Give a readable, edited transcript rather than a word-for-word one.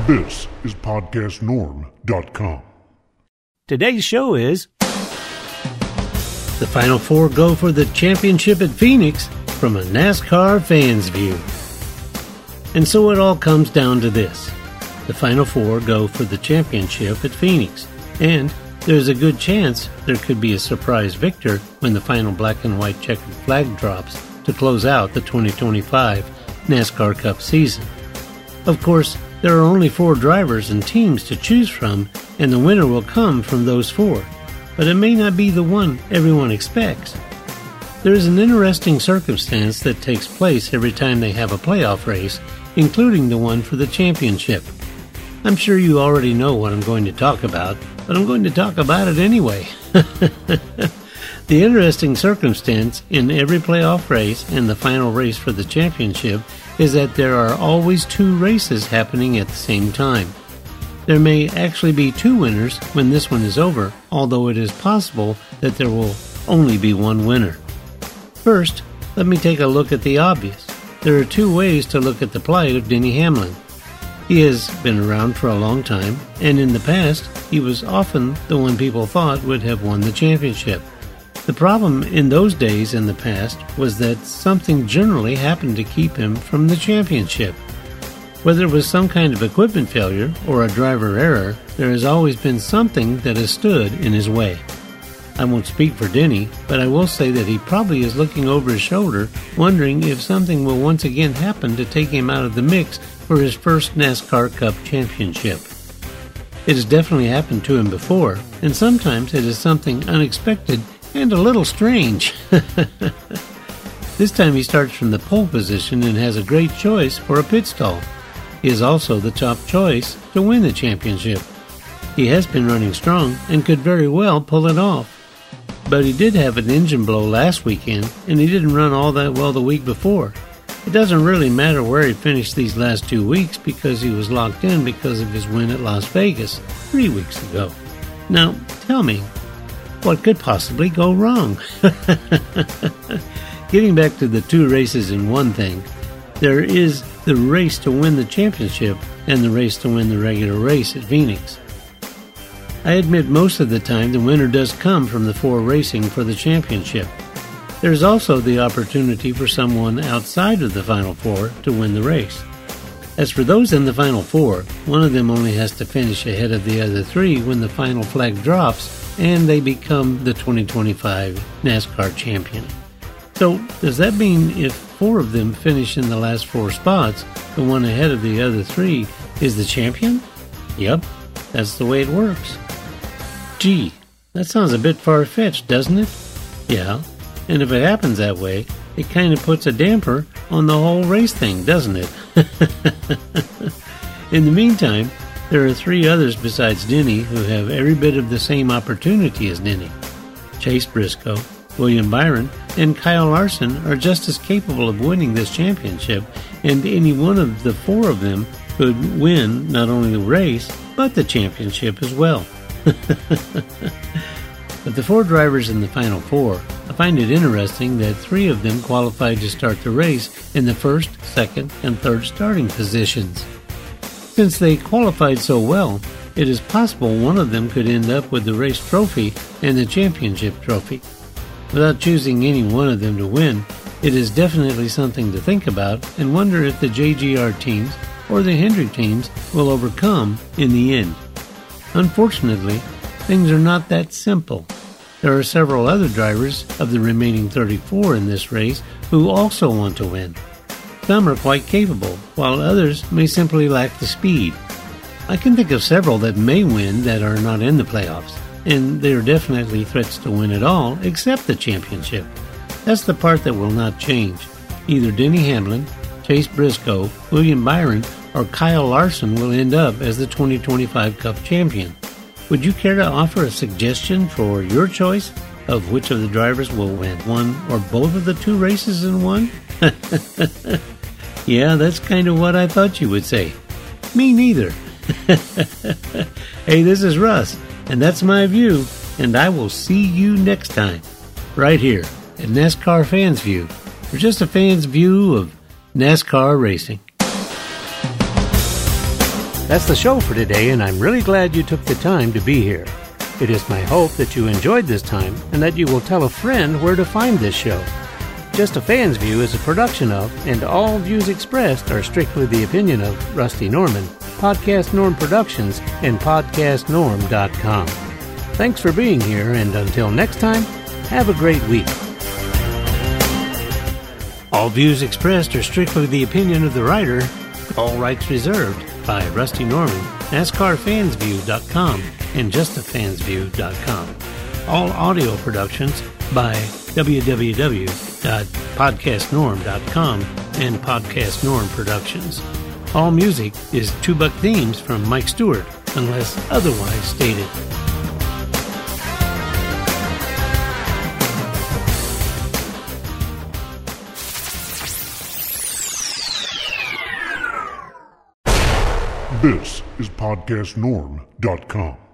This is podcastnorm.com. Today's show is the Final Four go for the championship at Phoenix from a NASCAR fan's view. And so it all comes down to this. The Final Four go for the championship at Phoenix, and there's a good chance there could be a surprise victor when the final black and white checkered flag drops to close out the 2025 NASCAR Cup season. Of course, there are only 4 drivers and teams to choose from, and the winner will come from those 4, but it may not be the one everyone expects. There is an interesting circumstance that takes place every time they have a playoff race, including the one for the championship. I'm sure you already know what I'm going to talk about, but I'm going to talk about it anyway. The interesting circumstance in every playoff race and the final race for the championship is that there are always 2 races happening at the same time. There may actually be 2 winners when this one is over, although it is possible that there will only be 1 winner. First, let me take a look at the obvious. There are 2 ways to look at the plight of Denny Hamlin. He has been around for a long time, and in the past, he was often the one people thought would have won the championship. The problem in those days in the past was that something generally happened to keep him from the championship. Whether it was some kind of equipment failure or a driver error, there has always been something that has stood in his way. I won't speak for Denny, but I will say that he probably is looking over his shoulder, wondering if something will once again happen to take him out of the mix for his first NASCAR Cup championship. It has definitely happened to him before, and sometimes it is something unexpected and a little strange. This time he starts from the pole position and has a great choice for a pit stall. He is also the top choice to win the championship. He has been running strong and could very well pull it off. But he did have an engine blow last weekend, and he didn't run all that well the week before. It doesn't really matter where he finished these last 2 weeks because he was locked in because of his win at Las Vegas 3 weeks ago. Now, tell me, what could possibly go wrong? Getting back to the 2 races in one thing, there is the race to win the championship and the race to win the regular race at Phoenix. I admit most of the time the winner does come from the 4 racing for the championship. There is also the opportunity for someone outside of the Final Four to win the race. As for those in the Final Four, one of them only has to finish ahead of the other 3 when the final flag drops and they become the 2025 NASCAR champion. So, does that mean if 4 of them finish in the last 4 spots, the one ahead of the other 3 is the champion? Yep, that's the way it works. Gee, that sounds a bit far-fetched, doesn't it? Yeah, and if it happens that way, it kind of puts a damper on the whole race thing, doesn't it? In the meantime, there are 3 others besides Denny who have every bit of the same opportunity as Denny. Chase Briscoe, William Byron, and Kyle Larson are just as capable of winning this championship, and any one of the 4 of them could win not only the race, but the championship as well. Of the 4 drivers in the Final Four, I find it interesting that 3 of them qualified to start the race in the first, second, and third starting positions. Since they qualified so well, it is possible one of them could end up with the race trophy and the championship trophy. Without choosing any one of them to win, it is definitely something to think about and wonder if the JGR teams or the Hendrick teams will overcome in the end. Unfortunately, things are not that simple. There are several other drivers of the remaining 34 in this race who also want to win. Some are quite capable, while others may simply lack the speed. I can think of several that may win that are not in the playoffs, and they are definitely threats to win it all except the championship. That's the part that will not change. Either Denny Hamlin, Chase Briscoe, William Byron, or Kyle Larson will end up as the 2025 Cup champion. Would you care to offer a suggestion for your choice of which of the drivers will win one or both of the 2 races in one? Yeah, that's kind of what I thought you would say. Me neither. Hey, this is Russ, and that's my view, and I will see you next time, right here at NASCAR Fans View, for just a fan's view of NASCAR racing. That's the show for today, and I'm really glad you took the time to be here. It is my hope that you enjoyed this time and that you will tell a friend where to find this show. Just a Fan's View is a production of, and all views expressed are strictly the opinion of, Rusty Norman, Podcast Norm Productions, and PodcastNorm.com. Thanks for being here, and until next time, have a great week. All views expressed are strictly the opinion of the writer. All rights reserved by Rusty Norman, NASCARFansView.com, and JustAFansView.com. All audio productions by www.podcastnorm.com and Podcast Norm Productions. All music is 2 Buck Themes from Mike Stewart, unless otherwise stated. This is PodcastNorm.com.